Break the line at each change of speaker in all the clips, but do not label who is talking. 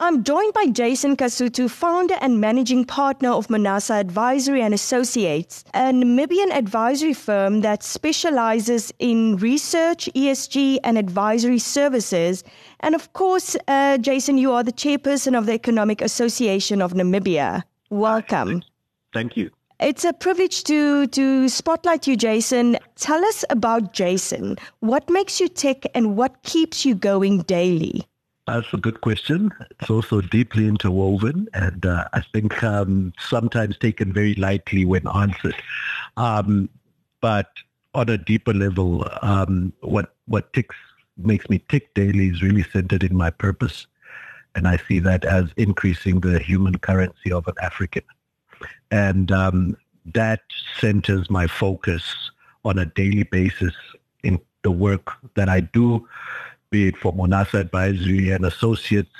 I'm joined by Jason Kasutu, founder and managing partner of Manasa Advisory and Associates, a Namibian advisory firm that specializes in research, ESG, and advisory services. And of course, Jason, you are the chairperson of the Economic Association of Namibia. Welcome.
Thank you.
It's a privilege to spotlight you, Jason. Tell us about Jason. What makes you tick and what keeps you going daily?
That's a good question. It's also deeply interwoven and I think sometimes taken very lightly when answered. But on a deeper level, what makes me tick daily is really centered in my purpose. And I see that as increasing the human currency of an African. And that centers my focus on a daily basis in the work that I do, be it for Manasa Advisory and Associates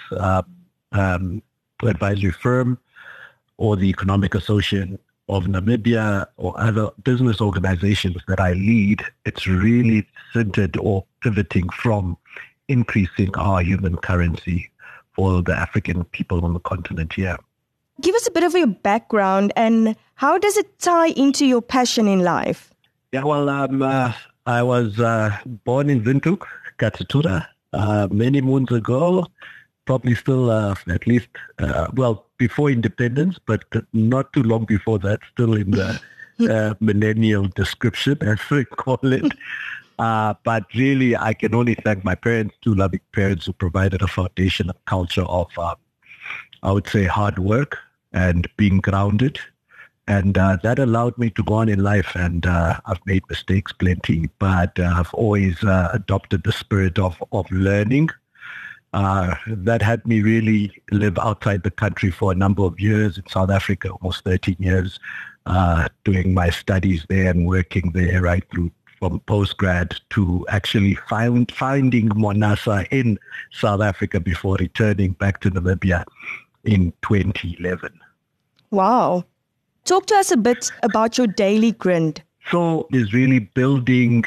advisory firm, or the Economic Association of Namibia, or other business organizations that I lead. It's really centered or pivoting from increasing our human currency for the African people on the continent here.
Give us a bit of your background and how does it tie into your passion in life?
Yeah, well, I was born in Windhoek, Katutura, many moons ago, probably still at least, before independence, but not too long before that, still in the millennial description, as we call it. But really, I can only thank my parents, two loving parents who provided a foundation, a culture of, I would say, hard work and being grounded. And that allowed me to go on in life. And I've made mistakes plenty, but I've always adopted the spirit of learning. That had me really live outside the country for a number of years in South Africa, almost 13 years, doing my studies there and working there right through from postgrad to actually finding Manasa in South Africa before returning back to Namibia in 2011.
Wow. Talk to us a bit about your daily grind.
So it's really building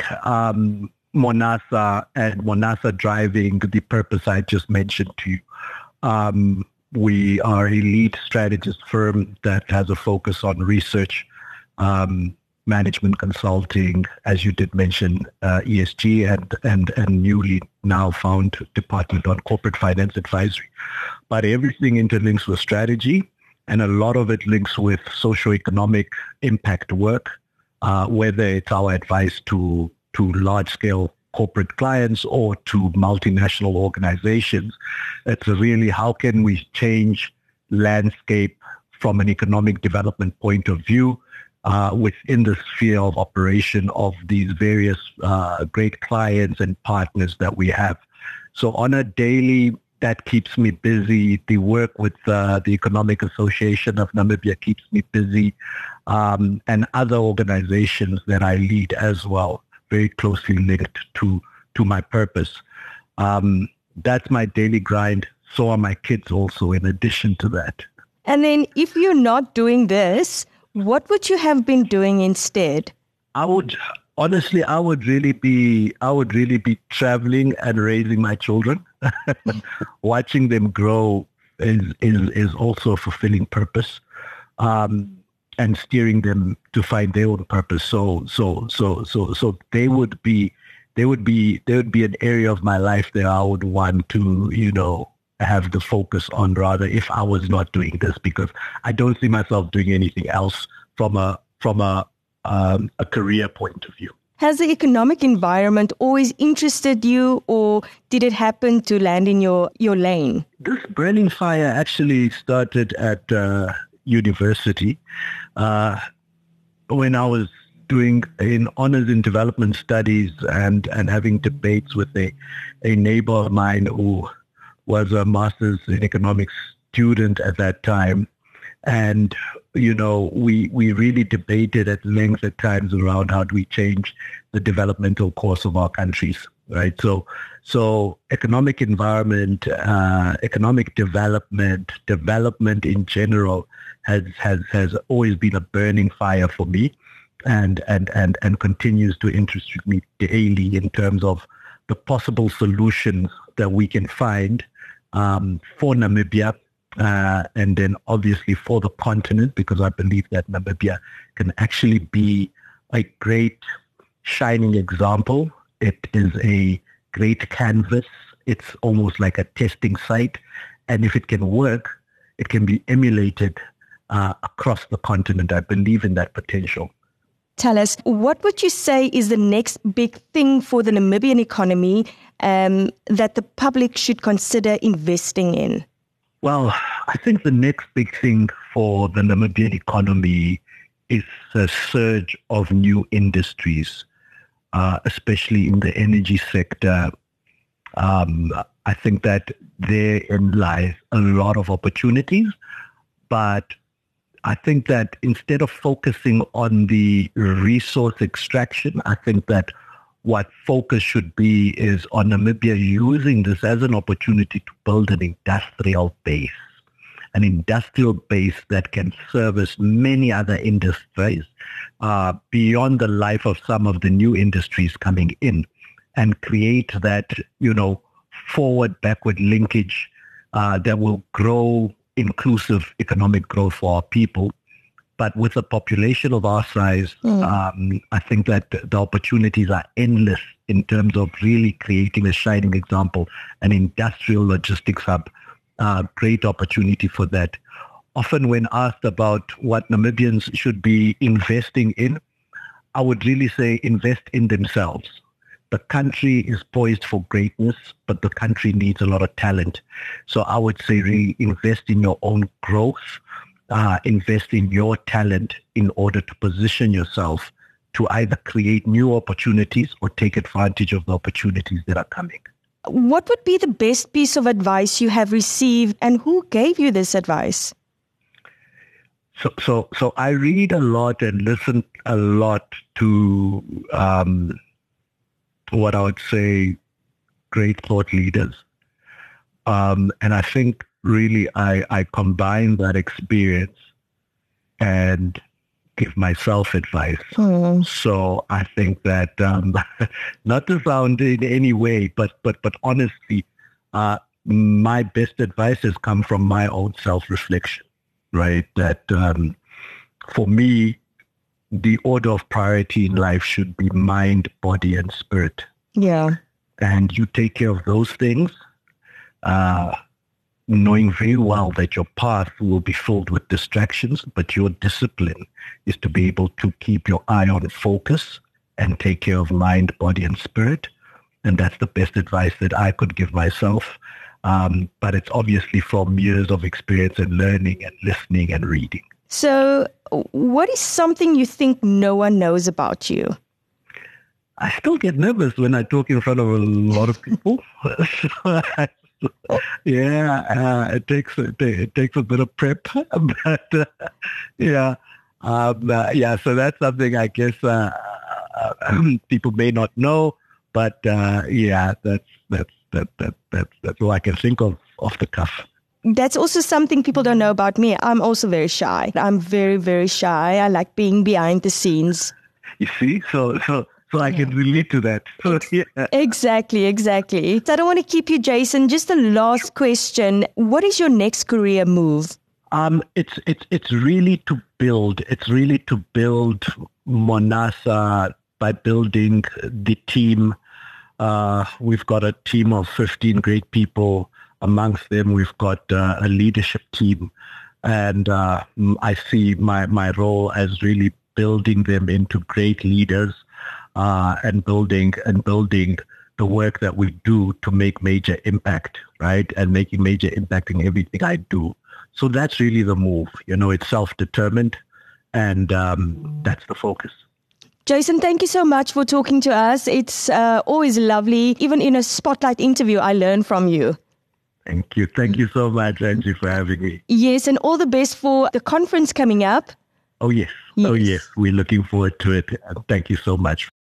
Manasa and Manasa driving the purpose I just mentioned to you. We are a lead strategist firm that has a focus on research, management consulting, as you did mention, ESG and newly now found department on corporate finance advisory. But everything interlinks with strategy. And a lot of it links with socioeconomic impact work, whether it's our advice to large-scale corporate clients or to multinational organizations. It's really how can we change landscape from an economic development point of view within the sphere of operation of these various great clients and partners that we have. So on a daily, that keeps me busy. The work with the Economic Association of Namibia keeps me busy, and other organizations that I lead as well, very closely linked to my purpose. That's my daily grind. So are my kids also, in addition to that.
And then if you're not doing this, what would you have been doing instead?
I would really be traveling and raising my children. Watching them grow is also a fulfilling purpose, and steering them to find their own purpose. So they would be an area of my life that I would want to, have the focus on, rather, if I was not doing this, because I don't see myself doing anything else from a career point of view.
Has the economic environment always interested you, or did it happen to land in your lane?
This burning fire actually started at university when I was doing in honors in development studies and having debates with a neighbor of mine who was a master's in economics student at that time. And, we really debated at length at times around how do we change the developmental course of our countries, right? So economic environment, economic development in general has always been a burning fire for me and continues to interest me daily in terms of the possible solutions that we can find for Namibia, and then obviously for the continent, because I believe that Namibia can actually be a great shining example. It is a great canvas. It's almost like a testing site. And if it can work, it can be emulated across the continent. I believe in that potential.
Tell us, what would you say is the next big thing for the Namibian economy that the public should consider investing in?
Well, I think the next big thing for the Namibian economy is a surge of new industries, especially in the energy sector. I think that therein lies a lot of opportunities, but I think that instead of focusing on the resource extraction, I think that what focus should be is on Namibia using this as an opportunity to build an industrial base that can service many other industries beyond the life of some of the new industries coming in, and create that, forward-backward linkage that will grow inclusive economic growth for our people. But with a population of our size, I think that the opportunities are endless in terms of really creating a shining example, an industrial logistics hub, great opportunity for that. Often when asked about what Namibians should be investing in, I would really say invest in themselves. The country is poised for greatness, but the country needs a lot of talent. So I would say really invest in your own growth, invest in your talent in order to position yourself to either create new opportunities or take advantage of the opportunities that are coming.
What would be the best piece of advice you have received, and who gave you this advice?
So I read a lot and listen a lot to what I would say great thought leaders. And I think really I combine that experience and give myself advice. So I think that not to sound in any way, but honestly, my best advice has come from my own self-reflection, right? That for me, the order of priority in life should be mind, body, and spirit.
Yeah.
And you take care of those things, knowing very well that your path will be filled with distractions, but your discipline is to be able to keep your eye on focus and take care of mind, body, and spirit. And that's the best advice that I could give myself. But it's obviously from years of experience and learning and listening and reading.
So what is something you think no one knows about you?
I still get nervous when I talk in front of a lot of people. It takes a bit of prep, but so that's something I guess people may not know, but that's all I can think of off the cuff.
That's also something people don't know about me. I'm also very shy. I'm very, very shy. I like being behind the scenes.
You see, so I can relate to that. So, yeah.
Exactly. So I don't want to keep you, Jason. Just a last question. What is your next career move?
It's really to build. It's really to build Monasa by building the team. We've got a team of 15 great people. Amongst them, we've got a leadership team, and I see my role as really building them into great leaders, and building the work that we do to make major impact, right? And making major impact in everything I do. So that's really the move. It's self-determined, and that's the focus.
Jason, thank you so much for talking to us. It's always lovely. Even in a spotlight interview, I learn from you.
Thank you. Thank you so much, Angie, for having me.
Yes, and all the best for the conference coming up.
Oh, yes. We're looking forward to it. Thank you so much.